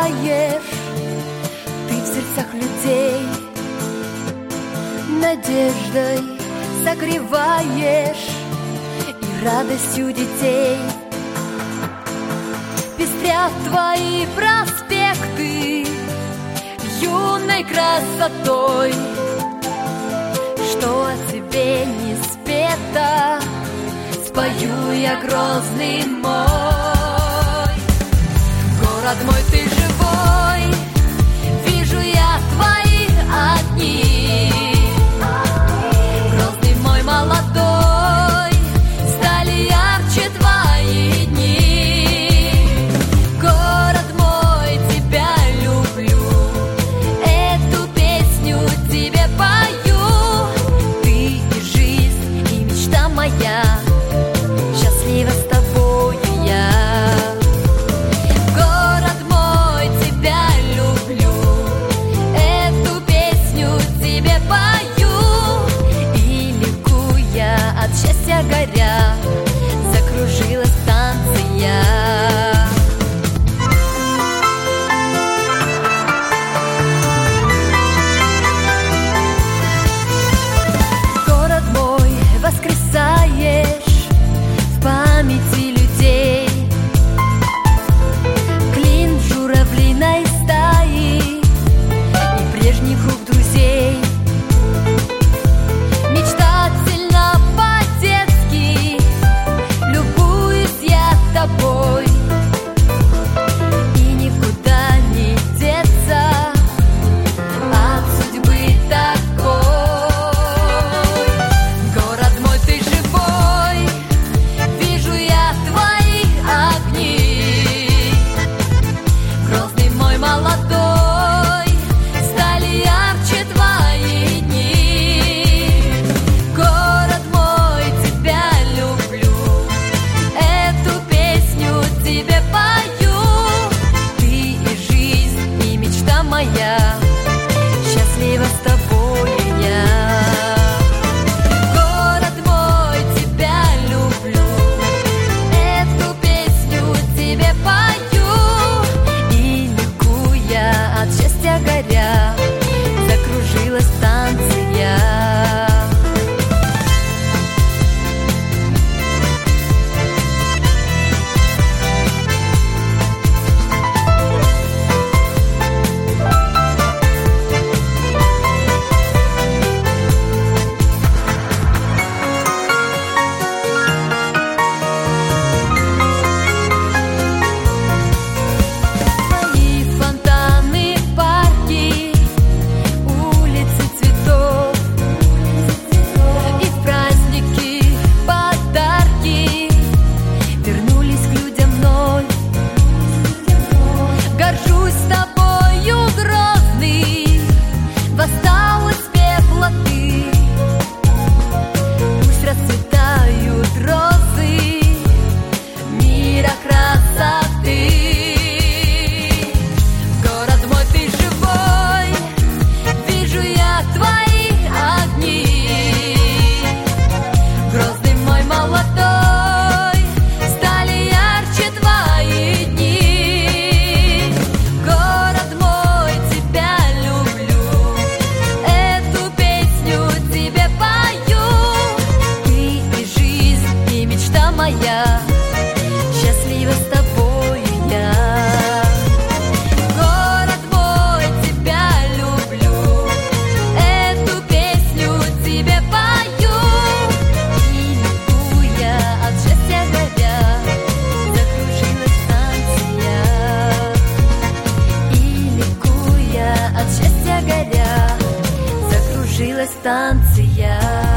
проживаешь ты в сердцах людей, надеждой согреваешь и радостью детей. Пестрят твои проспекты юной красотой, что о тебе не спето, спою я, Грозный мой. Город мой, ты живой, вижу я твои огни. Грозный мой молодой, стали ярче твои дни. Город мой, тебя люблю, эту песню тебе пою. Ты и жизнь, и мечта моя, счастлива с тобою я. Город мой, тебя люблю, эту песню тебе пою. И ликуя от счастья горя, закружилась станция. Город мой, воскресаешь в памяти людей, клин в журавлиной стаи и прежний круг друзей. Мечтательно по-детски любуюсь я тобой, и никуда не деться от судьбы такой. Город мой, ты живой, вижу я твои огни. Грозный мой молодой, стали ярче твои дни. Город мой, тебя люблю, эту песню тебе пою. Ты и жизнь, и мечта моя, счастлива с тобою я. Город мой, тебя люблю, эту песню тебе пою. И ликуя от счастья горя, закружилась станция. Твои фонтаны, парки, улицы цветов, и в праздники подарки вернулись к людям вновь. Горжусь тобою, Грозный, восстал из пепла ты. Пусть расцветают розы мира красоты. Город мой, ты живой, вижу я твои огни. Грозный мой молодой, стали ярче твои дни. Город мой, тебя люблю, эту песню тебе пою. Ты и жизнь, и мечта моя, счастлива с тобою я. Город мой, тебя люблю, эту песню тебе пою. И ликуя от счастья горя, закружилась станция. И ликуя от счастья горя, закружилась станция.